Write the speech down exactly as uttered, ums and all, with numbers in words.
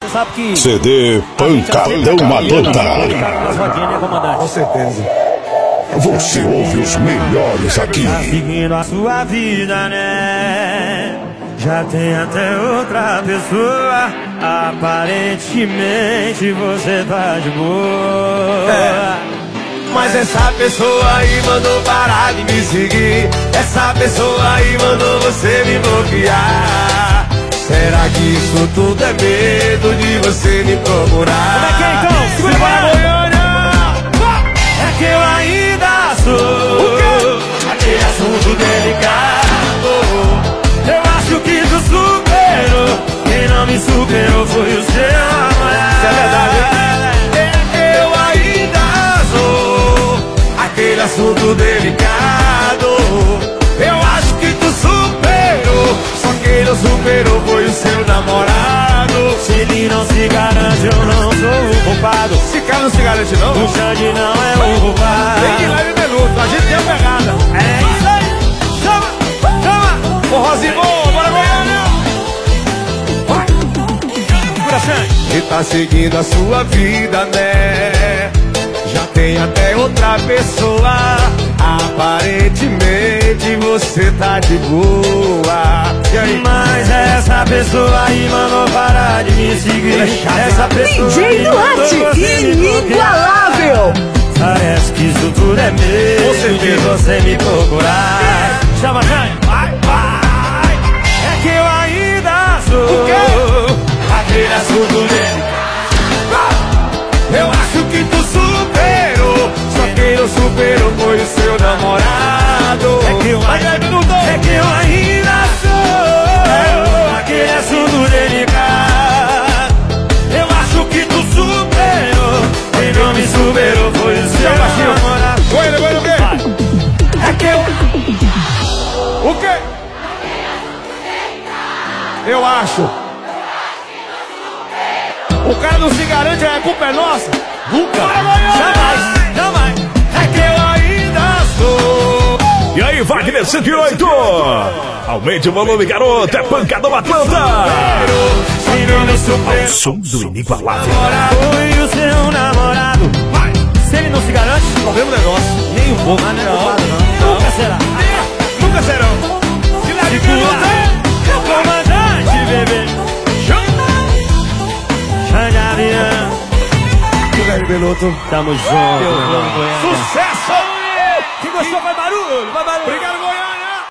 sabe que... C D Pancadão Matanta. Com certeza. Você ouve os melhores aqui. Tá seguindo a sua vida, né? Já tem até outra pessoa. Aparentemente você tá de boa. É. Mas essa pessoa aí mandou parar de me seguir. Essa pessoa aí mandou você me bloquear. Será que isso tudo é medo de você me procurar? Como é que é então? Segura a Goiânia! É que eu ainda sou aquele assunto delicado. Eu acho que tu superou. Quem não me superou foi o seu namorado. Isso é verdade. Eu ainda sou aquele assunto delicado. Eu acho que tu superou. Só quem não superou foi o seu namorado. Se ele não se garante, eu não sou o culpado. Esse cara não se garante não? O Xande não é o culpado. Tem que ir lá e Beluto, a gente tem a pegada. É isso aí. Chama, chama. Ô Rosinho, bora Goiânia. Segura, Xande. E tá seguindo a sua vida, né? Já tem até outra pessoa. Aparentemente você tá de boa. E aí? Mas essa pessoa aí mandou parar de me seguir. Essa pessoa D J Duarte, inigualável. Parece que isso tudo é medo de você me procurar. Chama, Jane. Vai, vai. É que eu ainda sou o quê? Aquele assunto dele. Eu acho que tu superou. Só quem não superou foi o seu namorado. É que eu ainda, é que eu ainda sou aquele assunto delicado. Eu acho que tu superou. Quem não me superou foi o seu namorado. Goiânia, Goiânia, o quê? É que eu... O quê? Eu acho. O cara não se garante, a culpa é nossa. Nunca, Jamais, jamais. É que eu ainda sou. E aí, Wagner cento e oito. Aumente o volume, garoto. É Pancadão Atlanta. Se não me superou, Ao som do inigualável. foi o seu namorado. Se ele não se garante, Problema negócio. nem um pouco. Não, não. Nunca será. Nunca serão. Se lá de Segura, comandante, bebê. Xande Avião. Beluto. Tamo junto, meu irmão. Sucesso! Quem gostou, vai barulho, vai barulho. Obrigado,